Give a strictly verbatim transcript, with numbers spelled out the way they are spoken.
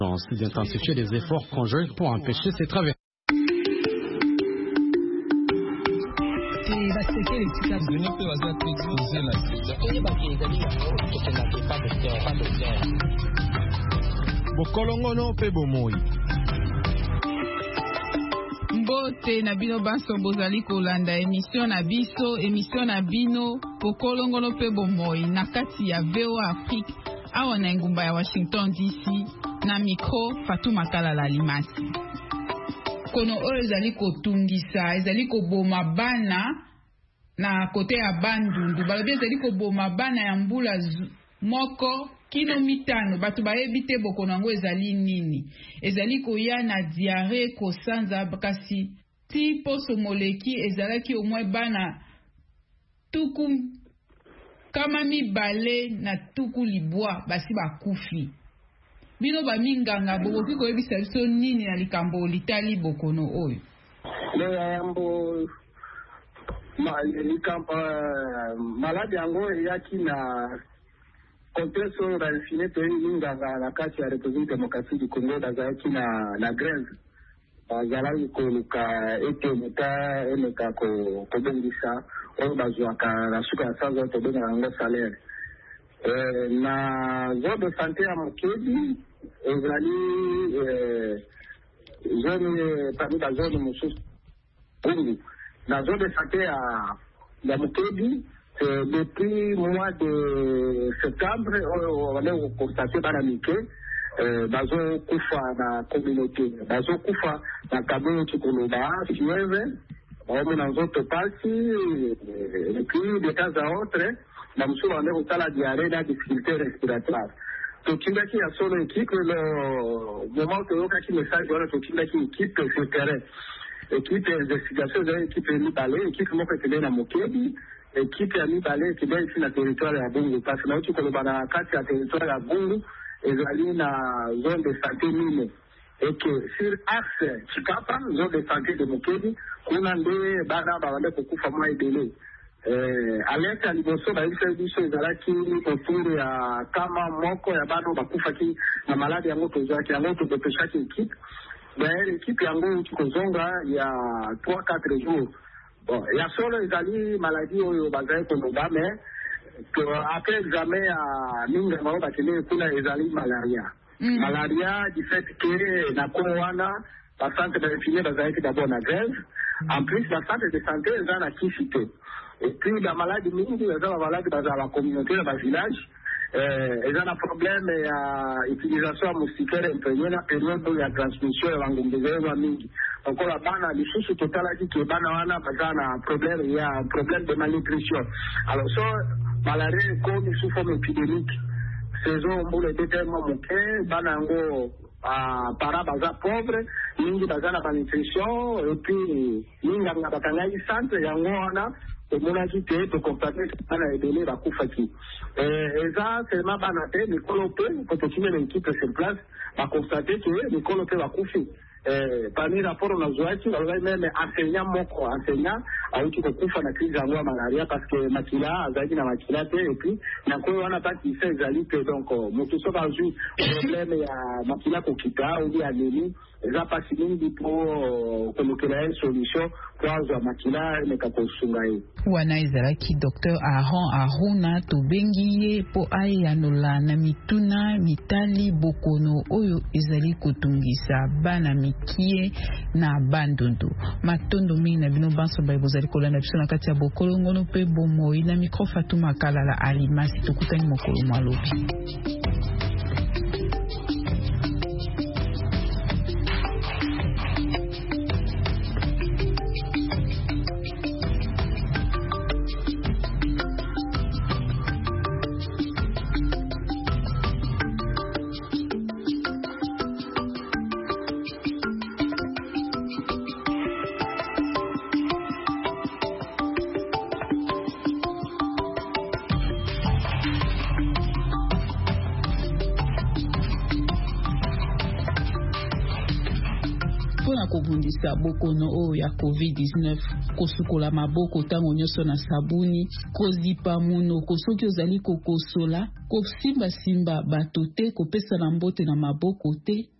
d'intensifier les efforts conjoints pour empêcher ces traversées. Bokolongono pe bomoi. Mbote na bino baso bozali kolanda émission na biso émission na bino Bokolongono pe bomoi na kati ya V O A Afrique awa na ngumba ya Washington D C na micro Fatou Makalala Limasi. Kono oyo ezali kotungisa ezali koboma bana na kote ya Bandundu balobi ezali koboma bana ya mbula moko kino mitano batu bayebi te bokono yango ezali nini ezali koya na diarrhée kosanza kasi ti poso moleki ezalaki au moins bana tuku kama mibale na tuku libwa basi bakufi bino baminganga bokoki koyebisa biso nini na likambo litali bokono oyo le yambo likambo maladi yango eyaki na contexte oyo balifine toyinganga na kati ya République démocratique du Congo bazalaki na na grève bazalaki koluka ete muta emeka kobongisa oyo bazwaka na suka ya sanza tobengaka yango salaire na zone de santé ya Mokedi ezali zone parmi bazone mosusu kungu na zone de santé ya ya Mokedi depuis mois de septembre on a constaté bana mike bazo kufa na communauté bazo kufa na communauté koloba fièvre on a zoto parti et puis de temps à autre na mso on a kutala diarrhée na difficulté respiratoire to kindaki ya solo équipe le moment que yoka message on to kindaki équipe sur terrain équipe d'investigation de équipe ni balé équipe moko tele na Mokedi équipe ya mibale kibia ici na territoire ya Bungu parce que na uti koloba na kati ya territoire ya Bungu ezali na zone de santé mine et que sur axe Chikapa zone de santé de Mokedi kuna nde bana babande kokufa mwa ebele eh alerte ya liboso baisa biso ezalaki autour ya kama moko ya bana bakufa ki na maladi yango tozaki yango tobepeshaki équipe d'ailleurs équipe yango uti kozonga ya trois quatre jours. Bon, il y a solo ezali maladie oyo bazali koloba mais que après examen à ninga maro batele kuna ezali malaria mm. malaria du fait que na kowana la santé de l'infirmier bazali d'abord na grève mm. en plus la santé de santé ezali na kifite et puis la maladie mingi ezali maladie bazali la communauté na village eh ezali na problème ya utilisation moustiquaire imprégnée na période de la transmission ya ngombezo mingi. Encore la bana les choses totalaki que bana wana bazana problème il y a un problème de malnutrition alors ça malaria comme sous forme épidémique saison mbule déterminement moke bana ngo a para baza pauvre mingi bazana malnutrition et puis minga nga bakangai centre yango wana omona kite to constater bana ebele bakufa ki eh eza seulement bana te mikolo pe ko tokine na équipe sur place ba constater que mikolo pe bakufi eh parmi rapport na zoachi bazali même enseignant moko enseignant auki kokufa na crise yango ya malaria parce que makila azali na makila te et puis na ko wana pas qui fait ezali que donc moto so ba ju problème ya makila kokita ou ya nini eza pasi mingi pour kolokela une solution pour azwa makila meka kosunga ye wana ezalaki docteur Aaron Aruna tobengiye po ayanola na mituna mitali bokono oyo ezali kotungisa bana mikie na Bandundu matondo mingi na bino banso ba bozali kolanda biso na kati ya Bokolongono pe bomoi na micro Fatou Makalala Alimasi tokutani mokolo malobi. Bokono oyo ya covid dix-neuf kosukola maboko tango nyonso na sabuni, kozipa munoko soki ozali kokosola, kosimba simba bato te, kopesa na mbote na maboko te,